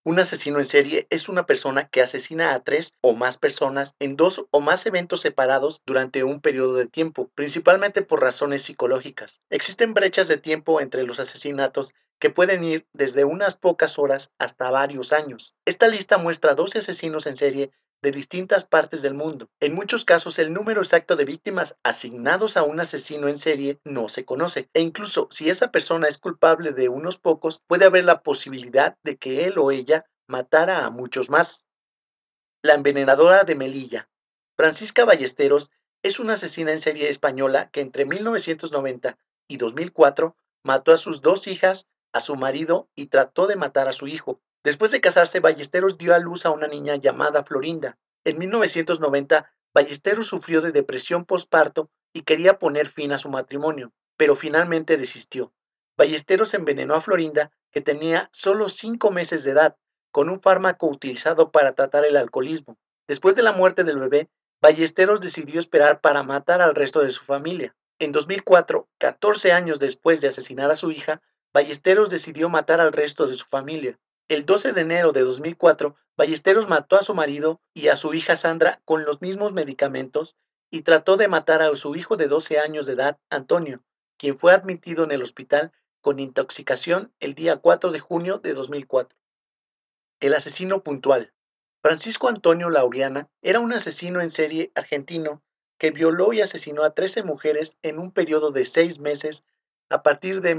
Un asesino en serie es una persona que asesina a tres o más personas en dos o más eventos separados durante un periodo de tiempo, principalmente por razones psicológicas. Existen brechas de tiempo entre los asesinatos que pueden ir desde unas pocas horas hasta varios años. Esta lista muestra 12 asesinos en serie de distintas partes del mundo. En muchos casos, el número exacto de víctimas asignados a un asesino en serie no se conoce, e incluso si esa persona es culpable de unos pocos, puede haber la posibilidad de que él o ella matara a muchos más. La envenenadora de Melilla. Francisca Ballesteros es una asesina en serie española que entre 1990 y 2004 mató a sus dos hijas, a su marido y trató de matar a su hijo. Después de casarse, Ballesteros dio a luz a una niña llamada Florinda. En 1990, Ballesteros sufrió de depresión postparto y quería poner fin a su matrimonio, pero finalmente desistió. Ballesteros envenenó a Florinda, que tenía solo 5 meses de edad, con un fármaco utilizado para tratar el alcoholismo. Después de la muerte del bebé, Ballesteros decidió esperar para matar al resto de su familia. En 2004, 14 años después de asesinar a su hija, Ballesteros decidió matar al resto de su familia. El 12 de enero de 2004, Ballesteros mató a su marido y a su hija Sandra con los mismos medicamentos y trató de matar a su hijo de 12 años de edad, Antonio, quien fue admitido en el hospital con intoxicación el día 4 de junio de 2004. El asesino puntual. Francisco Antonio Laureana era un asesino en serie argentino que violó y asesinó a 13 mujeres en un periodo de 6 meses a partir de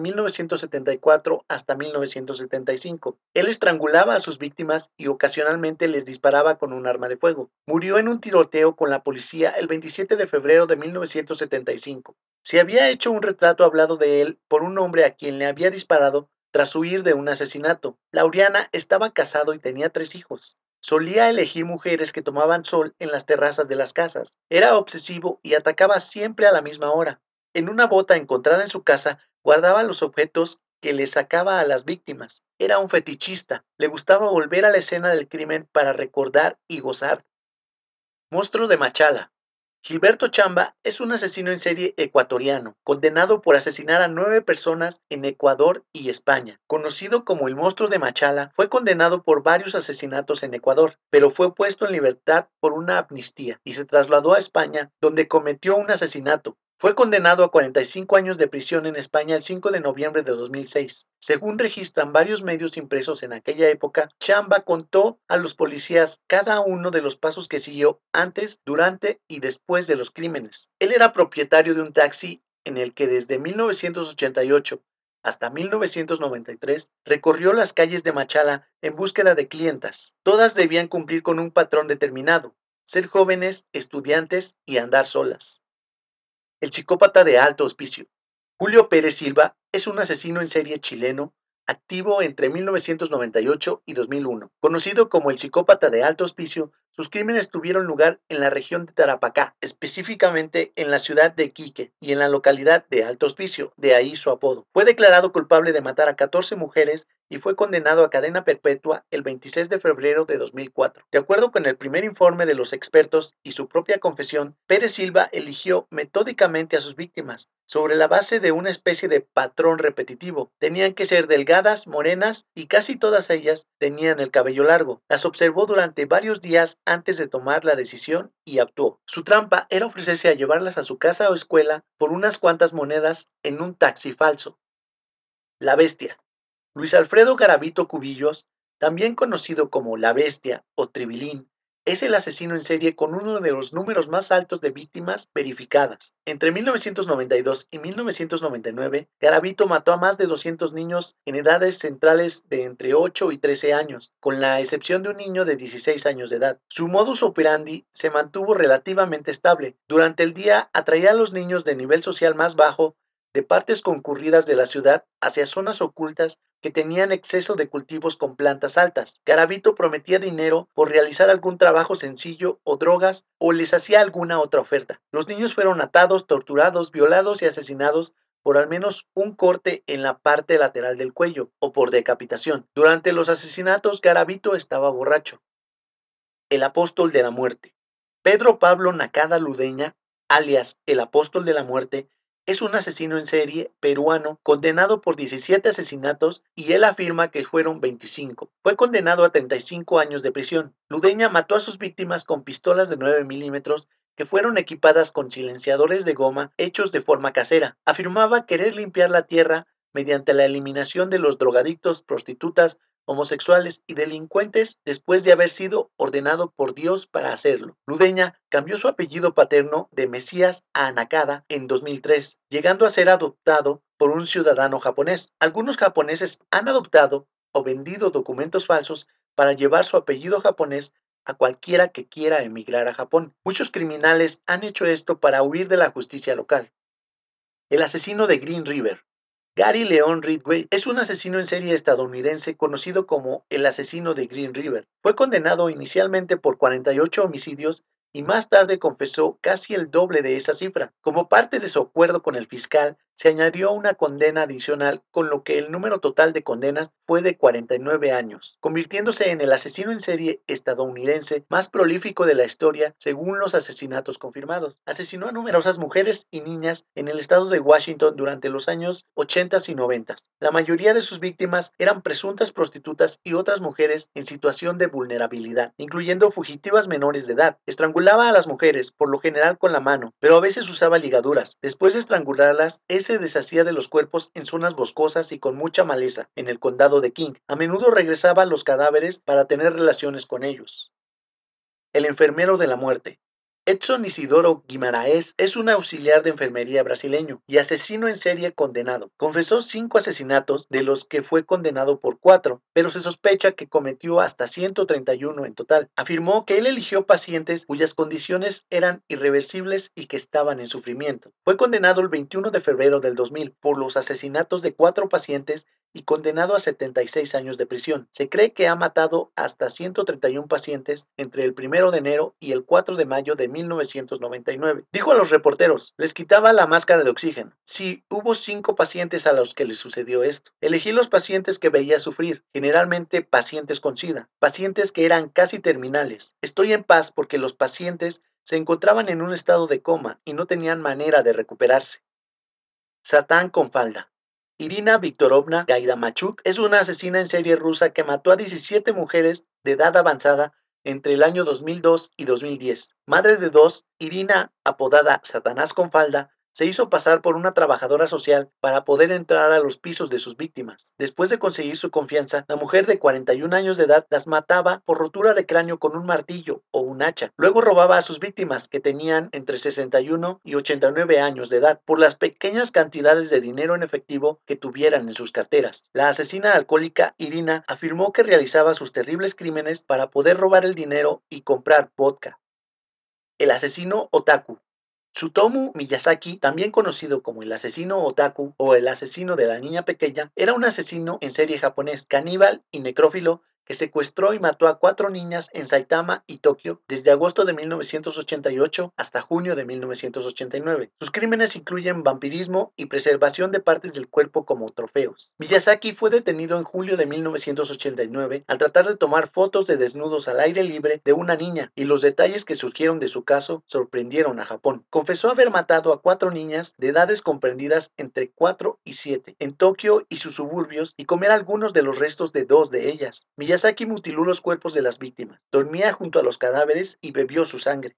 1974 hasta 1975. Él estrangulaba a sus víctimas y ocasionalmente les disparaba con un arma de fuego. Murió en un tiroteo con la policía el 27 de febrero de 1975. Se había hecho un retrato hablado de él por un hombre a quien le había disparado tras huir de un asesinato. Laureana estaba casado y tenía 3 hijos. Solía elegir mujeres que tomaban sol en las terrazas de las casas. Era obsesivo y atacaba siempre a la misma hora. En una bota encontrada en su casa, guardaba los objetos que le sacaba a las víctimas. Era un fetichista. Le gustaba volver a la escena del crimen para recordar y gozar. Monstruo de Machala. Gilberto Chamba es un asesino en serie ecuatoriano, condenado por asesinar a 9 personas en Ecuador y España. Conocido como el monstruo de Machala, fue condenado por varios asesinatos en Ecuador, pero fue puesto en libertad por una amnistía y se trasladó a España, donde cometió un asesinato. Fue condenado a 45 años de prisión en España el 5 de noviembre de 2006. Según registran varios medios impresos en aquella época, Chamba contó a los policías cada uno de los pasos que siguió antes, durante y después de los crímenes. Él era propietario de un taxi en el que desde 1988 hasta 1993 recorrió las calles de Machala en búsqueda de clientas. Todas debían cumplir con un patrón determinado: ser jóvenes, estudiantes y andar solas. El psicópata de alto hospicio. Julio Pérez Silva es un asesino en serie chileno activo entre 1998 y 2001. Conocido como el psicópata de alto hospicio, sus crímenes tuvieron lugar en la región de Tarapacá, específicamente en la ciudad de Iquique y en la localidad de Alto Hospicio, de ahí su apodo. Fue declarado culpable de matar a 14 mujeres y fue condenado a cadena perpetua el 26 de febrero de 2004. De acuerdo con el primer informe de los expertos y su propia confesión, Pérez Silva eligió metódicamente a sus víctimas sobre la base de una especie de patrón repetitivo. Tenían que ser delgadas, morenas y casi todas ellas tenían el cabello largo. Las observó durante varios días antes de tomar la decisión y actuó. Su trampa era ofrecerse a llevarlas a su casa o escuela por unas cuantas monedas en un taxi falso. La bestia. Luis Alfredo Garavito Cubillos, también conocido como La Bestia o Tribilín, es el asesino en serie con uno de los números más altos de víctimas verificadas. Entre 1992 y 1999, Garavito mató a más de 200 niños en edades centrales de entre 8 y 13 años, con la excepción de un niño de 16 años de edad. Su modus operandi se mantuvo relativamente estable. Durante el día atraía a los niños de nivel social más bajo de partes concurridas de la ciudad hacia zonas ocultas que tenían exceso de cultivos con plantas altas. Garavito prometía dinero por realizar algún trabajo sencillo o drogas, o les hacía alguna otra oferta. Los niños fueron atados, torturados, violados y asesinados por al menos un corte en la parte lateral del cuello o por decapitación. Durante los asesinatos, Garavito estaba borracho. El apóstol de la muerte. Pedro Pablo Nakada Ludeña, alias el apóstol de la muerte, es un asesino en serie peruano condenado por 17 asesinatos y él afirma que fueron 25. Fue condenado a 35 años de prisión. Ludeña mató a sus víctimas con pistolas de 9 milímetros que fueron equipadas con silenciadores de goma hechos de forma casera. Afirmaba querer limpiar la tierra mediante la eliminación de los drogadictos, prostitutas, homosexuales y delincuentes después de haber sido ordenado por Dios para hacerlo. Ludeña cambió su apellido paterno de Mesías a Nakada en 2003, llegando a ser adoptado por un ciudadano japonés. Algunos japoneses han adoptado o vendido documentos falsos para llevar su apellido japonés a cualquiera que quiera emigrar a Japón. Muchos criminales han hecho esto para huir de la justicia local. El asesino de Green River. Gary Leon Ridgway es un asesino en serie estadounidense conocido como el asesino de Green River. Fue condenado inicialmente por 48 homicidios y más tarde confesó casi el doble de esa cifra. Como parte de su acuerdo con el fiscal, se añadió una condena adicional, con lo que el número total de condenas fue de 49 años, convirtiéndose en el asesino en serie estadounidense más prolífico de la historia según los asesinatos confirmados. Asesinó a numerosas mujeres y niñas en el estado de Washington durante los años 80 y 90. La mayoría de sus víctimas eran presuntas prostitutas y otras mujeres en situación de vulnerabilidad, incluyendo fugitivas menores de edad. Estrangulaba a las mujeres, por lo general con la mano, pero a veces usaba ligaduras. Después de estrangularlas, se deshacía de los cuerpos en zonas boscosas y con mucha maleza en el condado de King. A menudo regresaba los cadáveres para tener relaciones con ellos. El enfermero de la muerte. Edson Isidoro Guimaraes es un auxiliar de enfermería brasileño y asesino en serie condenado. Confesó 5 asesinatos, de los que fue condenado por 4, pero se sospecha que cometió hasta 131 en total. Afirmó que él eligió pacientes cuyas condiciones eran irreversibles y que estaban en sufrimiento. Fue condenado el 21 de febrero del 2000 por los asesinatos de 4 pacientes y condenado a 76 años de prisión. Se cree que ha matado hasta 131 pacientes entre el 1 de enero y el 4 de mayo de 1999. Dijo a los reporteros: les quitaba la máscara de oxígeno. Sí, hubo 5 pacientes a los que les sucedió esto. Elegí los pacientes que veía sufrir, generalmente pacientes con SIDA, pacientes que eran casi terminales. Estoy en paz porque los pacientes se encontraban en un estado de coma y no tenían manera de recuperarse. Satán con falda. Irina Viktorovna Gaidamachuk es una asesina en serie rusa que mató a 17 mujeres de edad avanzada entre el año 2002 y 2010. Madre de 2, Irina, apodada Satanás con falda, se hizo pasar por una trabajadora social para poder entrar a los pisos de sus víctimas. Después de conseguir su confianza, la mujer de 41 años de edad las mataba por rotura de cráneo con un martillo o un hacha. Luego robaba a sus víctimas, que tenían entre 61 y 89 años de edad, por las pequeñas cantidades de dinero en efectivo que tuvieran en sus carteras. La asesina alcohólica Irina afirmó que realizaba sus terribles crímenes para poder robar el dinero y comprar vodka. El asesino otaku. Tsutomu Miyazaki, también conocido como el asesino otaku o el asesino de la niña pequeña, era un asesino en serie japonés, caníbal y necrófilo que secuestró y mató a 4 niñas en Saitama y Tokio desde agosto de 1988 hasta junio de 1989. Sus crímenes incluyen vampirismo y preservación de partes del cuerpo como trofeos. Miyazaki fue detenido en julio de 1989 al tratar de tomar fotos de desnudos al aire libre de una niña, y los detalles que surgieron de su caso sorprendieron a Japón. Confesó haber matado a 4 niñas de edades comprendidas entre 4 y 7 en Tokio y sus suburbios y comer algunos de los restos de 2 de ellas. Miyazaki mutiló los cuerpos de las víctimas, dormía junto a los cadáveres y bebió su sangre.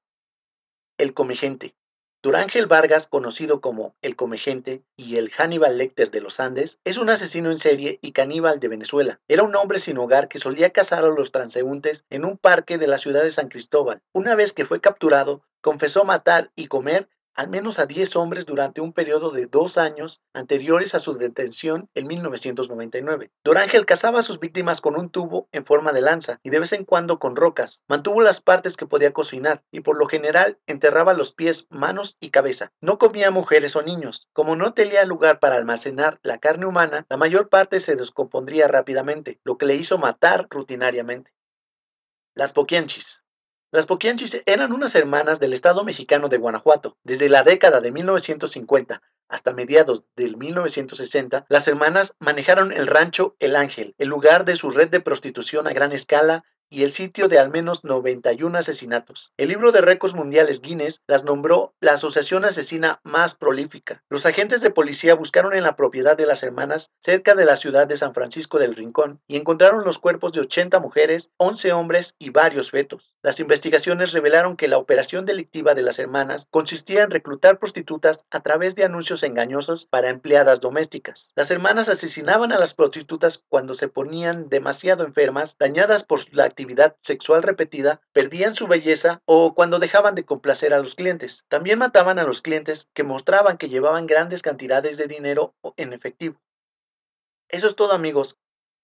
El comegente. Durángel Vargas, conocido como el Comegente y el Hannibal Lecter de los Andes, es un asesino en serie y caníbal de Venezuela. Era un hombre sin hogar que solía cazar a los transeúntes en un parque de la ciudad de San Cristóbal. Una vez que fue capturado, confesó matar y comer al menos a 10 hombres durante un periodo de 2 años anteriores a su detención en 1999. Dorángel cazaba a sus víctimas con un tubo en forma de lanza y de vez en cuando con rocas. Mantuvo las partes que podía cocinar y por lo general enterraba los pies, manos y cabeza. No comía mujeres o niños. Como no tenía lugar para almacenar la carne humana, la mayor parte se descompondría rápidamente, lo que le hizo matar rutinariamente. Las Poquianchis. Las Poquianchis eran unas hermanas del estado mexicano de Guanajuato. Desde la década de 1950 hasta mediados del 1960, las hermanas manejaron el rancho El Ángel, el lugar de su red de prostitución a gran escala y el sitio de al menos 91 asesinatos. El libro de récords mundiales Guinness las nombró la asociación asesina más prolífica. Los agentes de policía buscaron en la propiedad de las hermanas cerca de la ciudad de San Francisco del Rincón y encontraron los cuerpos de 80 mujeres, 11 hombres y varios fetos. Las investigaciones revelaron que la operación delictiva de las hermanas consistía en reclutar prostitutas a través de anuncios engañosos para empleadas domésticas. Las hermanas asesinaban a las prostitutas cuando se ponían demasiado enfermas, dañadas por la actividad sexual repetida, perdían su belleza o cuando dejaban de complacer a los clientes. También mataban a los clientes que mostraban que llevaban grandes cantidades de dinero en efectivo. Eso es todo, amigos.